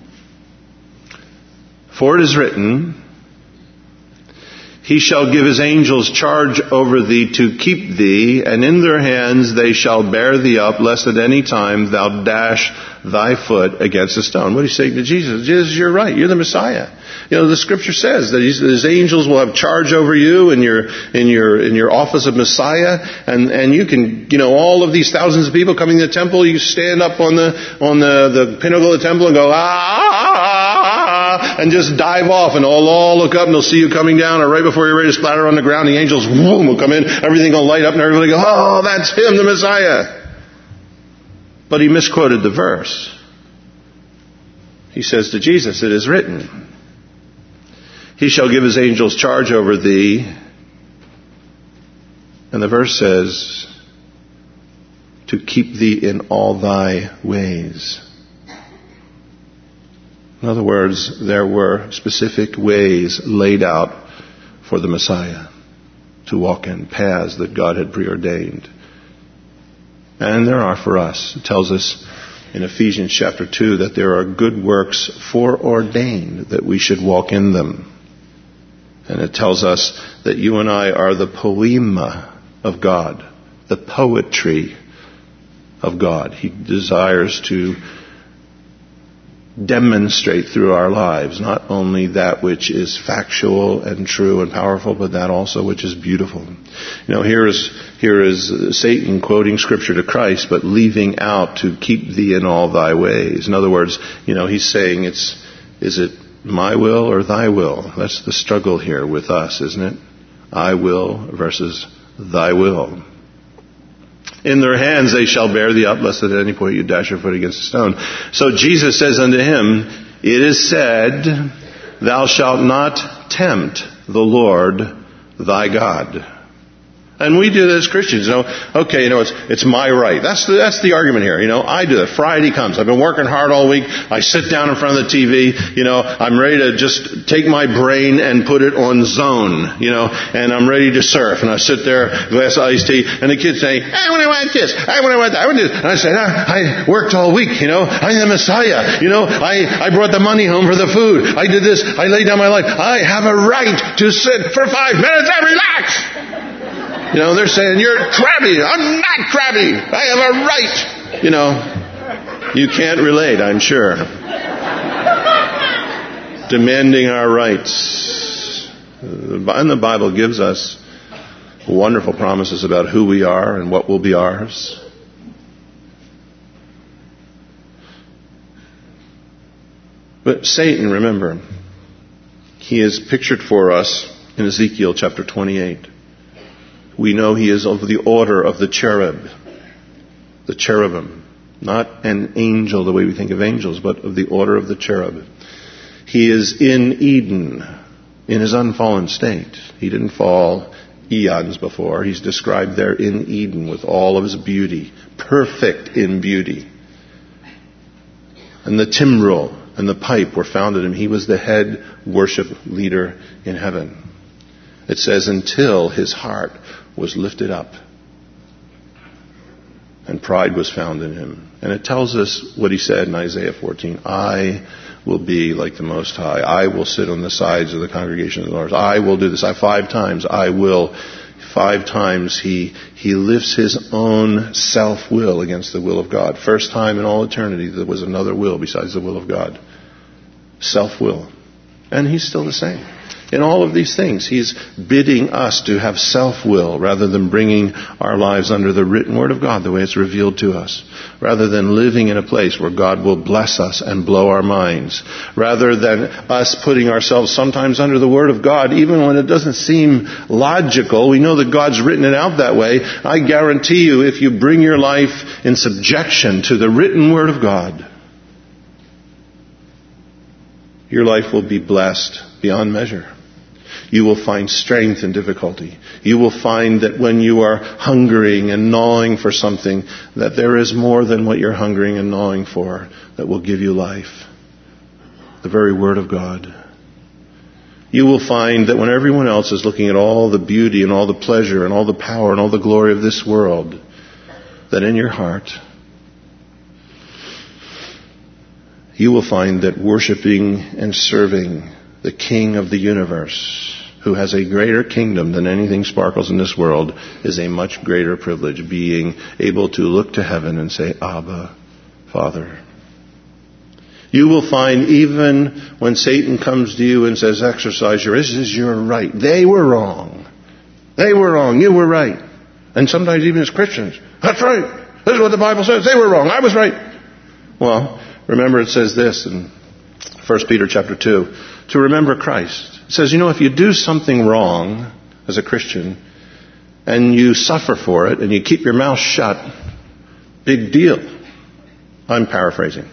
For it is written, he shall give his angels charge over thee to keep thee, and in their hands they shall bear thee up, lest at any time thou dash thy foot against a stone. What are you saying to Jesus? Jesus, you're right. You're the Messiah. You know, the Scripture says that his angels will have charge over you in your in your in your office of Messiah, and and you can, you know, all of these thousands of people coming to the temple, you stand up on the on the the pinnacle of the temple and go ah, and just dive off, and they'll all look up and they'll see you coming down, or right before you're ready to splatter on the ground, the angels whoom, will come in, everything will light up, and everybody go, oh, that's him, the Messiah. But he misquoted the verse. He says to Jesus, it is written, he shall give his angels charge over thee. And the verse says, to keep thee in all thy ways. In other words, there were specific ways laid out for the Messiah to walk in, paths that God had preordained. And there are for us. It tells us in Ephesians chapter two that there are good works foreordained that we should walk in them. And it tells us that you and I are the poema of God, the poetry of God. He desires to demonstrate through our lives not only that which is factual and true and powerful, but that also which is beautiful. You know, here is here is Satan quoting Scripture to Christ, but leaving out to keep thee in all thy ways. In other words, you know, he's saying it's is it my will or thy will? That's the struggle here with us, isn't it? I will versus thy will. In their hands they shall bear thee up, lest at any point you dash your foot against a stone. So Jesus says unto him, it is said, thou shalt not tempt the Lord thy God. And we do that as Christians, you know. Okay, you know, it's it's my right. That's the that's the argument here, you know. I do it. Friday comes. I've been working hard all week. I sit down in front of the T V, you know. I'm ready to just take my brain and put it on zone, you know. And I'm ready to surf. And I sit there, glass of iced tea, and the kids say, I want to want this. I want to want that. I want this. And I say, ah, I worked all week, you know. I'm the Messiah, you know. I I brought the money home for the food. I did this. I laid down my life. I have a right to sit for five minutes and relax. You know, they're saying, you're crabby. I'm not crabby. I have a right. You know, you can't relate, I'm sure. Demanding our rights. And the Bible gives us wonderful promises about who we are and what will be ours. But Satan, remember, he is pictured for us in Ezekiel chapter twenty-eight. We know he is of the order of the cherub, the cherubim, not an angel the way we think of angels, but of the order of the cherub. He is in Eden, in his unfallen state. He didn't fall eons before. He's described there in Eden with all of his beauty, perfect in beauty. And the timbrel and the pipe were found in him. He was the head worship leader in heaven. It says, until his heart was lifted up and pride was found in him. And it tells us what he said in Isaiah fourteen. I will be like the Most High. I will sit on the sides of the congregation of the Lord. I will do this. I five times I will. Five times he he lifts his own self-will against the will of God. First time in all eternity there was another will besides the will of God. Self-will. And he's still the same. In all of these things, he's bidding us to have self-will rather than bringing our lives under the written word of God the way it's revealed to us. Rather than living in a place where God will bless us and blow our minds. Rather than us putting ourselves sometimes under the word of God, even when it doesn't seem logical. We know that God's written it out that way. I guarantee you, if you bring your life in subjection to the written word of God, your life will be blessed beyond measure. You will find strength in difficulty. You will find that when you are hungering and gnawing for something, that there is more than what you're hungering and gnawing for that will give you life. The very Word of God. You will find that when everyone else is looking at all the beauty and all the pleasure and all the power and all the glory of this world, that in your heart, you will find that worshiping and serving the King of the universe, who has a greater kingdom than anything sparkles in this world, is a much greater privilege, being able to look to heaven and say, Abba, Father. You will find even when Satan comes to you and says, exercise your, this is your right. They were wrong. They were wrong. You were right. And sometimes even as Christians, that's right. This is what the Bible says. They were wrong. I was right. Well, remember it says this in First Peter chapter two, to remember Christ. It says, you know, if you do something wrong as a Christian and you suffer for it and you keep your mouth shut, big deal. I'm paraphrasing.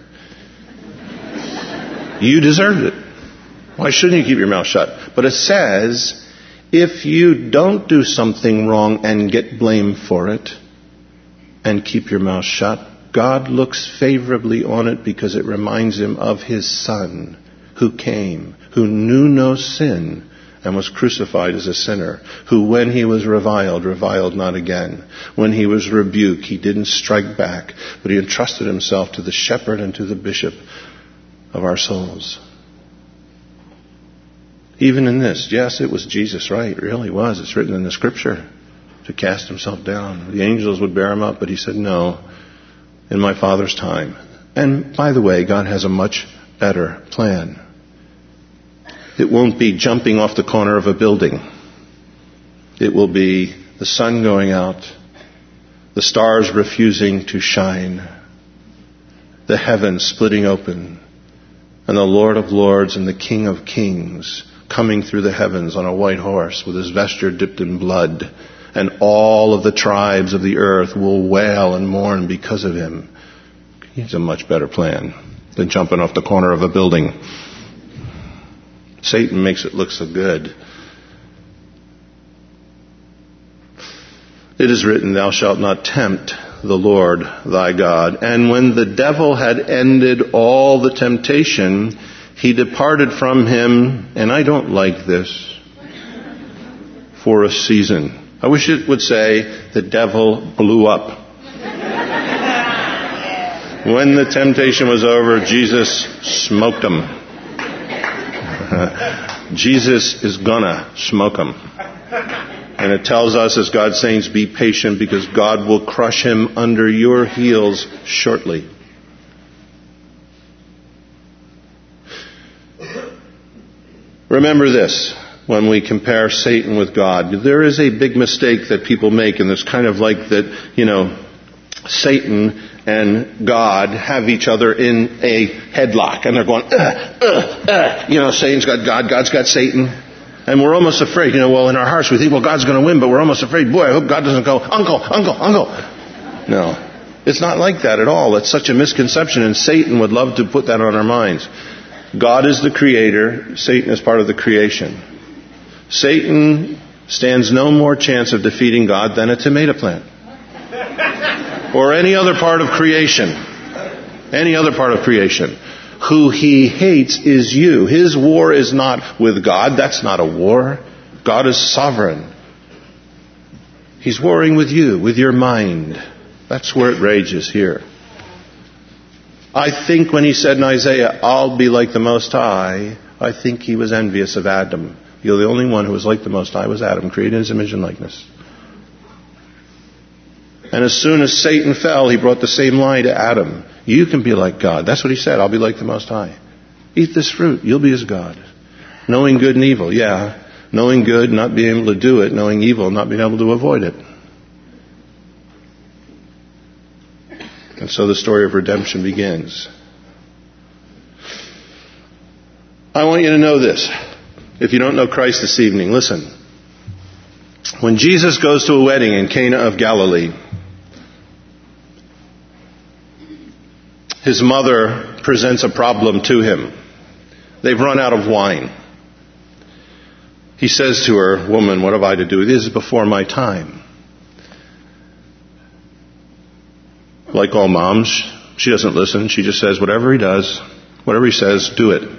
You deserved it. Why shouldn't you keep your mouth shut? But it says, if you don't do something wrong and get blamed for it and keep your mouth shut, God looks favorably on it because it reminds him of his Son who came, who knew no sin and was crucified as a sinner, who when he was reviled, reviled not again. When he was rebuked, he didn't strike back, but he entrusted himself to the shepherd and to the bishop of our souls. Even in this, yes, it was Jesus, right? It really was. It's written in the scripture to cast himself down. The angels would bear him up, but he said, no, in my Father's time. And by the way, God has a much better plan. It won't be jumping off the corner of a building. It will be the sun going out, the stars refusing to shine, the heavens splitting open, and the Lord of Lords and the King of Kings coming through the heavens on a white horse with his vesture dipped in blood. And all of the tribes of the earth will wail and mourn because of him. He's a much better plan than jumping off the corner of a building. Satan makes it look so good. It is written, thou shalt not tempt the Lord thy God. And when the devil had ended all the temptation, he departed from him, and I don't like this, for a season. I wish it would say, the devil blew up. When the temptation was over, Jesus smoked him. Jesus is gonna smoke him. And it tells us as God's saints, be patient because God will crush him under your heels shortly. Remember this, when we compare Satan with God, there is a big mistake that people make, and it's kind of like that, you know, Satan and God have each other in a headlock, and they're going, uh, uh, uh. You know, Satan's got God, God's got Satan. And we're almost afraid, you know, well, in our hearts we think, well, God's going to win, but we're almost afraid, boy, I hope God doesn't go, uncle, uncle, uncle. No, it's not like that at all. It's such a misconception, and Satan would love to put that on our minds. God is the creator. Satan is part of the creation. Satan stands no more chance of defeating God than a tomato plant. Or any other part of creation. Any other part of creation. Who he hates is you. His war is not with God. That's not a war. God is sovereign. He's warring with you, with your mind. That's where it rages here. I think when he said in Isaiah, I'll be like the Most High, I think he was envious of Adam. You're the only one who was like the Most High was Adam, created in his image and likeness. And as soon as Satan fell, he brought the same lie to Adam. You can be like God. That's what he said. I'll be like the Most High. Eat this fruit. You'll be as God. Knowing good and evil. Yeah. Knowing good, not being able to do it. Knowing evil, not being able to avoid it. And so the story of redemption begins. I want you to know this. If you don't know Christ this evening, listen. When Jesus goes to a wedding in Cana of Galilee, his mother presents a problem to him. They've run out of wine. He says to her, woman, what have I to do? This is before my time. Like all moms, she doesn't listen. She just says, whatever he does, whatever he says, do it.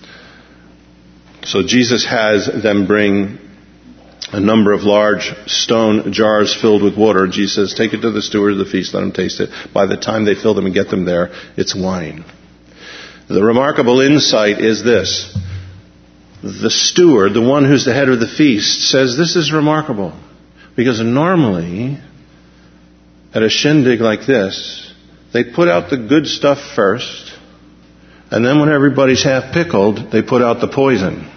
So Jesus has them bring a number of large stone jars filled with water. Jesus says, take it to the steward of the feast, let him taste it. By the time they fill them and get them there, it's wine. The remarkable insight is this. The steward, the one who's the head of the feast, says this is remarkable. Because normally, at a shindig like this, they put out the good stuff first, and then when everybody's half pickled, they put out the poison.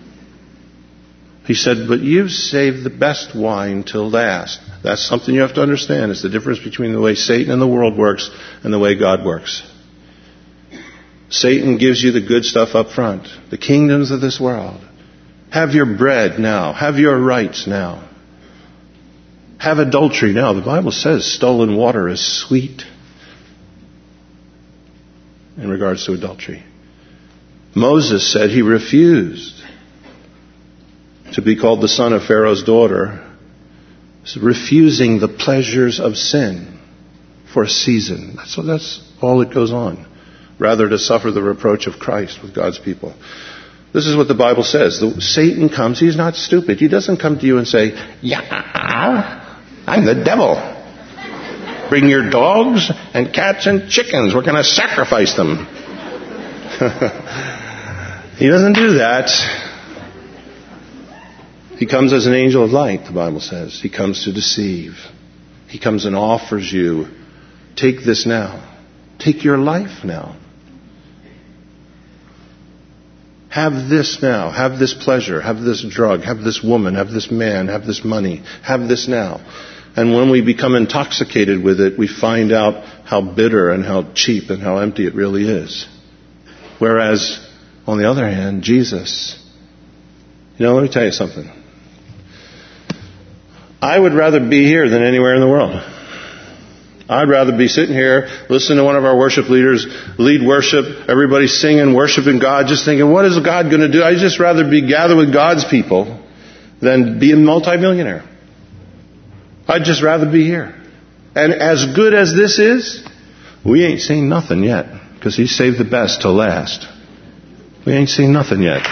He said, but you've saved the best wine till last. That's something you have to understand. It's the difference between the way Satan and the world works and the way God works. Satan gives you the good stuff up front. The kingdoms of this world. Have your bread now. Have your rights now. Have adultery now. The Bible says stolen water is sweet in regards to adultery. Moses said he refused to be called the son of Pharaoh's daughter, refusing the pleasures of sin for a season. That's, that's all that goes on. Rather to suffer the reproach of Christ with God's people. This is what the Bible says. The, Satan comes, he's not stupid. He doesn't come to you and say, yeah, I'm the devil. Bring your dogs and cats and chickens. We're going to sacrifice them. He doesn't do that. He comes as an angel of light, the Bible says. He comes to deceive. He comes and offers you, take this now. Take your life now. Have this now. Have this pleasure. Have this drug. Have this woman. Have this man. Have this money. Have this now. And when we become intoxicated with it, we find out how bitter and how cheap and how empty it really is. Whereas, on the other hand, Jesus, you know, let me tell you something. I would rather be here than anywhere in the world. I'd rather be sitting here, listening to one of our worship leaders lead worship, everybody singing, worshiping God, just thinking, what is God going to do? I'd just rather be gathered with God's people than be a multimillionaire. I'd just rather be here. And as good as this is, we ain't seen nothing yet, because He saved the best till last. We ain't seen nothing yet.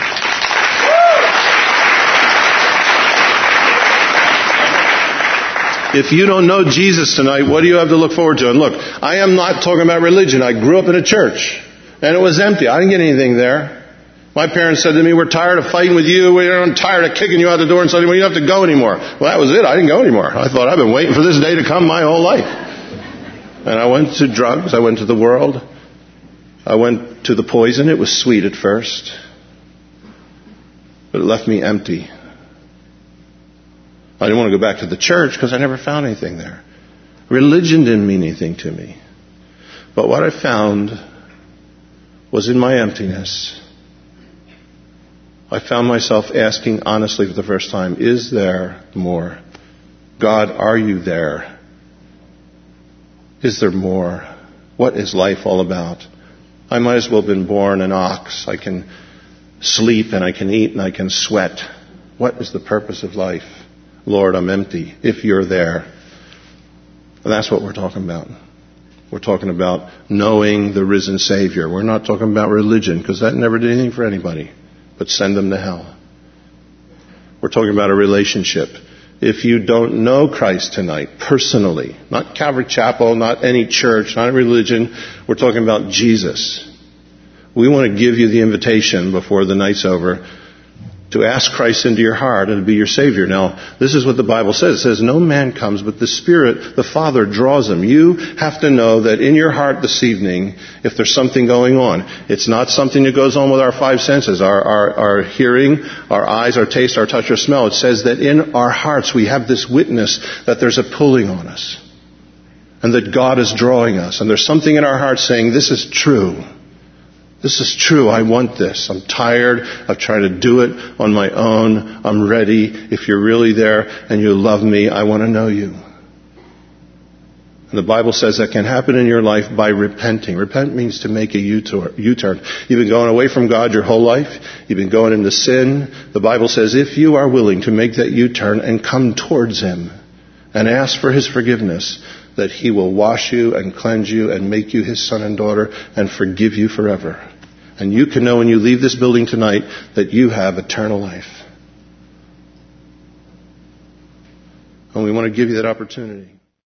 If you don't know Jesus tonight, what do you have to look forward to? And look, I am not talking about religion. I grew up in a church, and it was empty. I didn't get anything there. My parents said to me, we're tired of fighting with you. We're tired of kicking you out the door and saying, well, you don't have to go anymore. Well, that was it. I didn't go anymore. I thought, I've been waiting for this day to come my whole life. And I went to drugs. I went to the world. I went to the poison. It was sweet at first, but it left me empty. I didn't want to go back to the church because I never found anything there. Religion didn't mean anything to me. But what I found was in my emptiness, I found myself asking honestly for the first time, is there more? God, are you there? Is there more? What is life all about? I might as well have been born an ox. I can sleep and I can eat and I can sweat. What is the purpose of life? Lord, I'm empty. If you're there. And that's what we're talking about. We're talking about knowing the risen Savior. We're not talking about religion, because that never did anything for anybody but send them to hell. We're talking about a relationship. If you don't know Christ tonight, personally, not Calvary Chapel, not any church, not a religion, we're talking about Jesus. We want to give you the invitation before the night's over to ask Christ into your heart and to be your Savior. Now, this is what the Bible says. It says, no man comes, but the Spirit, the Father, draws him. You have to know that in your heart this evening, if there's something going on, it's not something that goes on with our five senses, our, our, our hearing, our eyes, our taste, our touch, our smell. It says that in our hearts we have this witness that there's a pulling on us and that God is drawing us. And there's something in our hearts saying, this is true. This is true. I want this. I'm tired of trying to do it on my own. I'm ready. If you're really there and you love me, I want to know you. And the Bible says that can happen in your life by repenting. Repent means to make a U-turn. You've been going away from God your whole life. You've been going into sin. The Bible says if you are willing to make that U-turn and come towards Him and ask for His forgiveness, that He will wash you and cleanse you and make you His son and daughter and forgive you forever. And you can know when you leave this building tonight that you have eternal life. And we want to give you that opportunity.